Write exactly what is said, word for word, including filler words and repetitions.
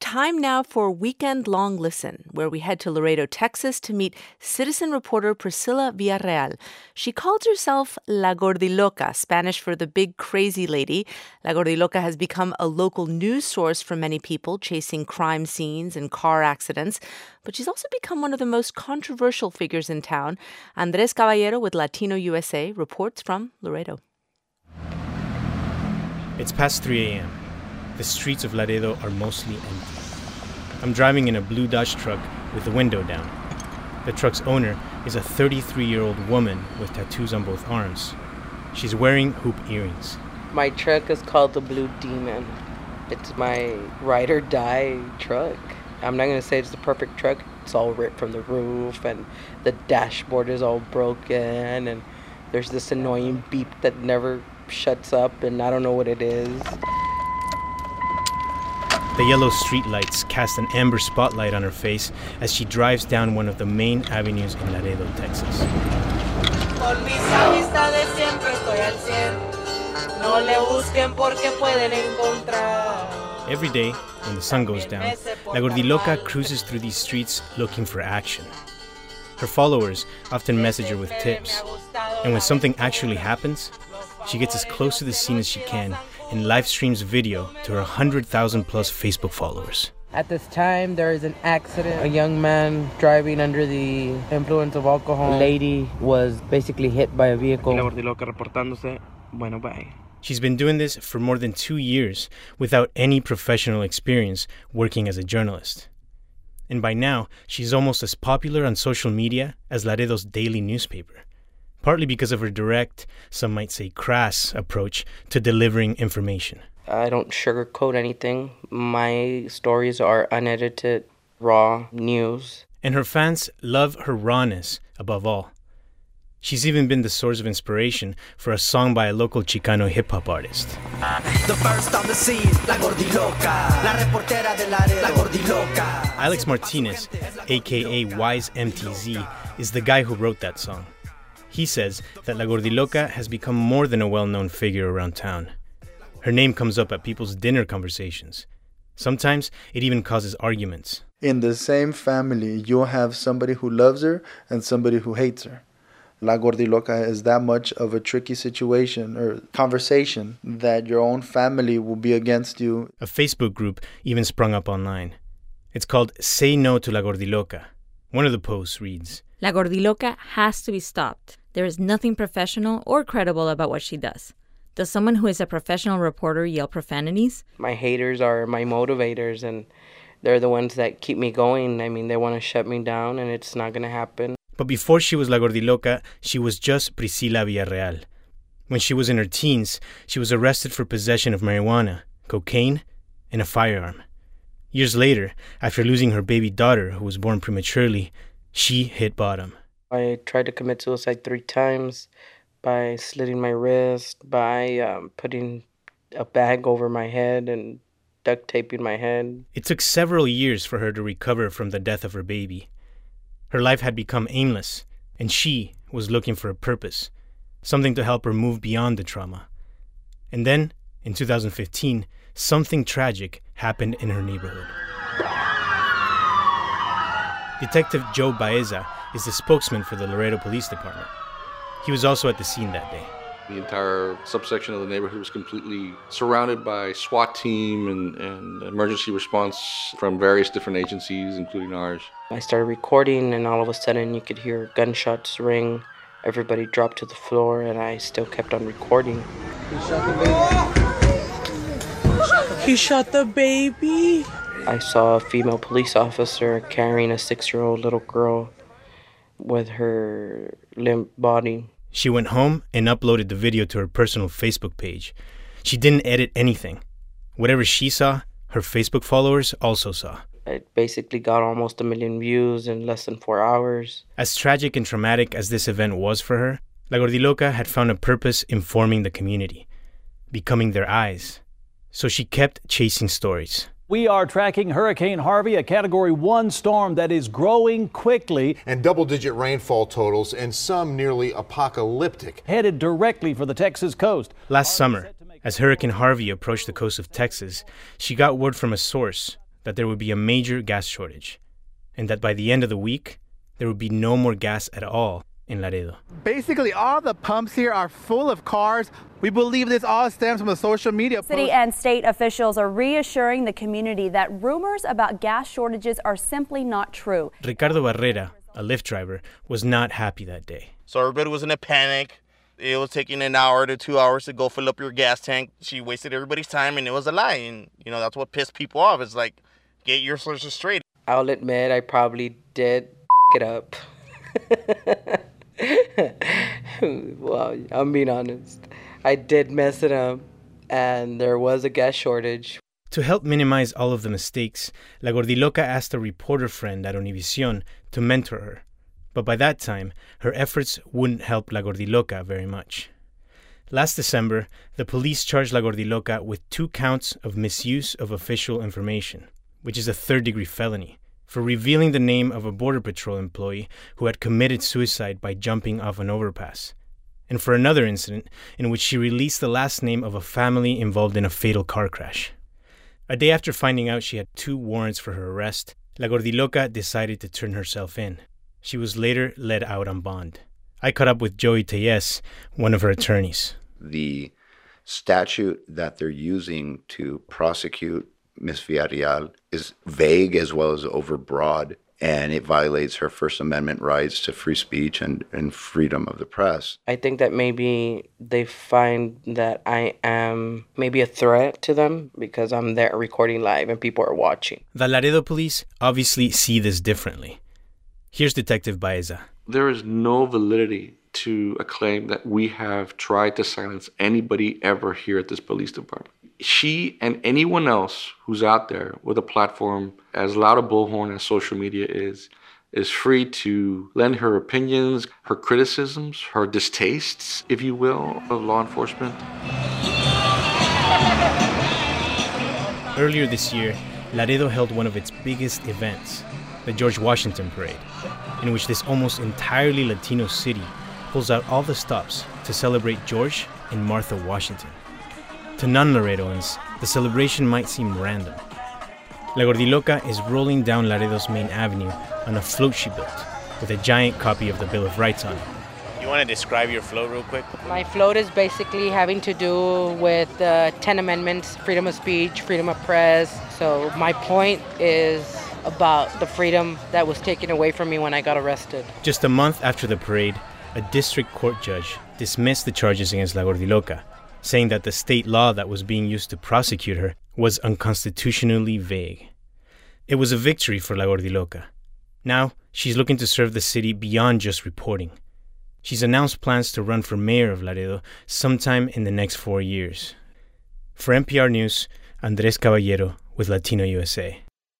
Time now for Weekend Long Listen, where we head to Laredo, Texas to meet citizen reporter Priscilla Villarreal. She calls herself La Gordiloca, Spanish for the big crazy lady. La Gordiloca has become a local news source for many people, chasing crime scenes and car accidents. But she's also become one of the most controversial figures in town. Andres Caballero with Latino U S A reports from Laredo. It's past three a.m. The streets of Laredo are mostly empty. I'm driving in a blue Dodge truck with the window down. The truck's owner is a thirty-three-year-old woman with tattoos on both arms. She's wearing hoop earrings. My truck is called the Blue Demon. It's my ride or die truck. I'm not going to say it's the perfect truck. It's all ripped from the roof, and the dashboard is all broken, and there's this annoying beep that never shuts up, and I don't know what it is. The yellow streetlights cast an amber spotlight on her face as she drives down one of the main avenues in Laredo, Texas. Every day, when the sun goes down, La Gordiloca cruises through these streets looking for action. Her followers often message her with tips, and when something actually happens, she gets as close to the scene as she can and live streams video to her one hundred thousand plus Facebook followers. At this time, there is an accident. A young man driving under the influence of alcohol. A lady was basically hit by a vehicle. Bueno, bye. She's been doing this for more than two years without any professional experience working as a journalist. And by now, she's almost as popular on social media as Laredo's daily newspaper. Partly because of her direct, some might say crass, approach to delivering information. I don't sugarcoat anything. My stories are unedited, raw news. And her fans love her rawness above all. She's even been the source of inspiration for a song by a local Chicano hip-hop artist. The first on the scene, La Gordiloca, la reportera de Laredo, La Gordiloca. Alex Martinez, a k a. Wise M T Z, is the guy who wrote that song. He says that La Gordiloca has become more than a well-known figure around town. Her name comes up at people's dinner conversations. Sometimes it even causes arguments. In the same family, you'll have somebody who loves her and somebody who hates her. La Gordiloca is that much of a tricky situation or conversation that your own family will be against you. A Facebook group even sprung up online. It's called Say No to La Gordiloca. One of the posts reads, La Gordiloca has to be stopped. There is nothing professional or credible about what she does. Does someone who is a professional reporter yell profanities? My haters are my motivators, and they're the ones that keep me going. I mean, they want to shut me down, and it's not going to happen. But before she was La Gordiloca, she was just Priscilla Villarreal. When she was in her teens, she was arrested for possession of marijuana, cocaine, and a firearm. Years later, after losing her baby daughter, who was born prematurely, she hit bottom. I tried to commit suicide three times by slitting my wrist, by um, putting a bag over my head and duct taping my head. It took several years for her to recover from the death of her baby. Her life had become aimless, and she was looking for a purpose, something to help her move beyond the trauma. And then, in two thousand fifteen, something tragic happened in her neighborhood. Detective Joe Baeza is the spokesman for the Laredo Police Department. He was also at the scene that day. The entire subsection of the neighborhood was completely surrounded by SWAT team and, and emergency response from various different agencies, including ours. I started recording, and all of a sudden you could hear gunshots ring. Everybody dropped to the floor, and I still kept on recording. He shot the baby. He shot the baby. I saw a female police officer carrying a six-year-old little girl with her limp body. She went home and uploaded the video to her personal Facebook page. She didn't edit anything. Whatever she saw, her Facebook followers also saw. It basically got almost a million views in less than four hours. As tragic and traumatic as this event was for her, La Gordiloca had found a purpose informing the community, becoming their eyes. So she kept chasing stories. We are tracking Hurricane Harvey, a Category one storm that is growing quickly. And double-digit rainfall totals, and some nearly apocalyptic. Headed directly for the Texas coast. Last summer, as Hurricane Harvey approached the coast of Texas, she got word from a source that there would be a major gas shortage, and that by the end of the week, there would be no more gas at all in Laredo. Basically, all the pumps here are full of cars. We believe this all stems from the social media post. City and state officials are reassuring the community that rumors about gas shortages are simply not true. Ricardo Barrera, a Lyft driver, was not happy that day. So everybody was in a panic. It was taking an hour to two hours to go fill up your gas tank. She wasted everybody's time, and it was a lie. And, you know, that's what pissed people off. It's like, get your sources straight. I'll admit I probably did it up. Well, I'm being honest. I did mess it up, and there was a gas shortage. To help minimize all of the mistakes, La Gordiloca asked a reporter friend at Univision to mentor her. But by that time, her efforts wouldn't help La Gordiloca very much. Last December, the police charged La Gordiloca with two counts of misuse of official information, which is a third-degree felony, for revealing the name of a Border Patrol employee who had committed suicide by jumping off an overpass, and for another incident in which she released the last name of a family involved in a fatal car crash. A day after finding out she had two warrants for her arrest, La Gordiloca decided to turn herself in. She was later let out on bond. I caught up with Joey Tellez, one of her attorneys. The statute that they're using to prosecute Miz Villarreal is vague as well as overbroad, and it violates her First Amendment rights to free speech and, and freedom of the press. I think that maybe they find that I am maybe a threat to them because I'm there recording live and people are watching. The Laredo police obviously see this differently. Here's Detective Baeza. There is no validity to a claim that we have tried to silence anybody ever here at this police department. She and anyone else who's out there with a platform as loud a bullhorn as social media is, is free to lend her opinions, her criticisms, her distastes, if you will, of law enforcement. Earlier this year, Laredo held one of its biggest events, the George Washington Parade, in which this almost entirely Latino city pulls out all the stops to celebrate George and Martha Washington. To non-Laredoans, the celebration might seem random. La Gordiloca is rolling down Laredo's main avenue on a float she built, with a giant copy of the Bill of Rights on it. You want to describe your float real quick? My float is basically having to do with the ten amendments, freedom of speech, freedom of press. So my point is about the freedom that was taken away from me when I got arrested. Just a month after the parade, a district court judge dismissed the charges against La Gordiloca, saying that the state law that was being used to prosecute her was unconstitutionally vague. It was a victory for La Gordiloca. Now, she's looking to serve the city beyond just reporting. She's announced plans to run for mayor of Laredo sometime in the next four years. For N P R News, Andres Caballero with Latino U S A.